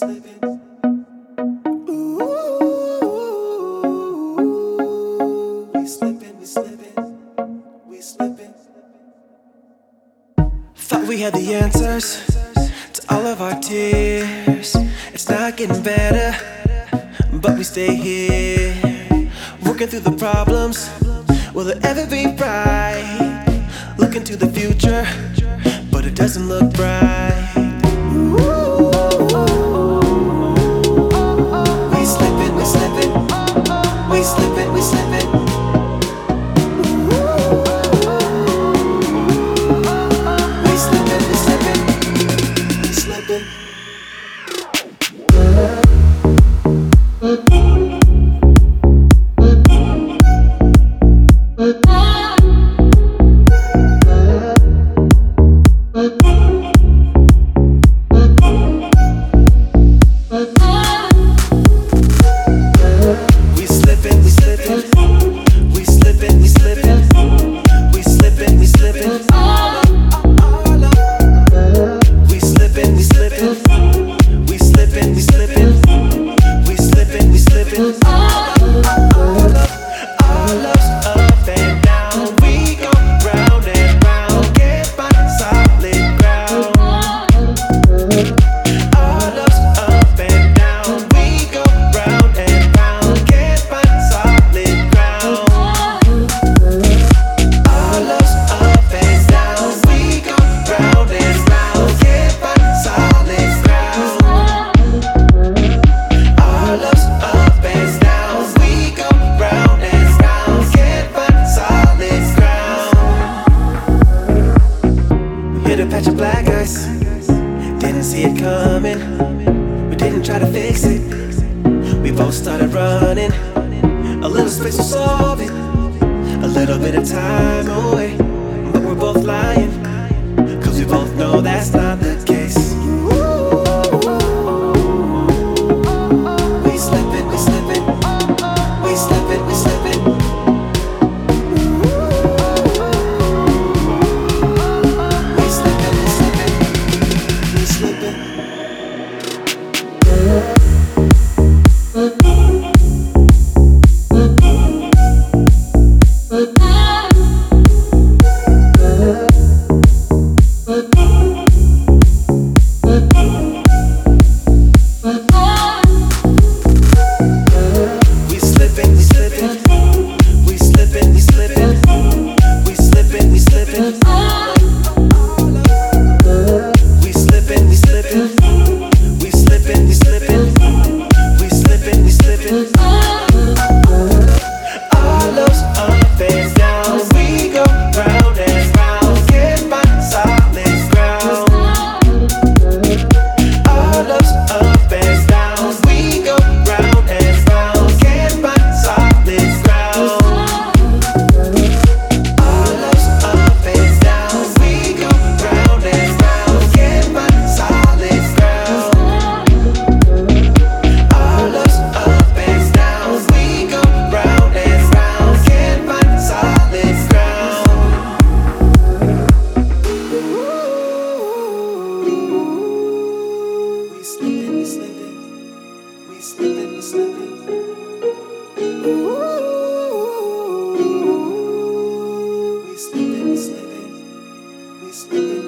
slipping. Ooh, we slipping, we slipping, we slipping. Thought we had the answers to all of our tears. It's not getting better, but we stay here, working through the problems. Will it ever be right? Looking to the future, but it doesn't look bright. We slipping, we slipping, we slipping, we slipping. We slipping, we slipping, we slipping. We slipping, we slipping, we slipping, we slipping, we slipping, we slipping. We slipping, we slipping, we slipping, we slipping, we slipping, we slipping. Our love's up and down, we go round and round, can't find solid ground. Our love's up and down, we go round and round, can't find solid ground. Our love's up and down, we go round and round, can't find solid ground. Our love's up and down, we go round and round, can't find solid ground. We hit a patch of black ice, didn't see it coming, we didn't try to fix it. We both started running, a little space to solve it, a little bit of time away, but we're both lying, cause we both know that's not the case. We slipping, we slipping, we slipping, we slipping. We slipping, we slipping, we slipping. We slipping, we slipping, we slipping, we slipping, we slipping, we slipping. We slipping, we slipping, we slipping, we slipping, we slipping, we slipping. Our love's up and down, we go round and round, can't find solid ground. Our love's up and down, we go round and round, can't find solid ground. Our love's up and down, we go round and round, can't find solid ground. Our love's up and down, we go round and round, can't find solid ground. We slipping, we slipping, we slipping, we slipping. We slipping, we slipping, we slipping.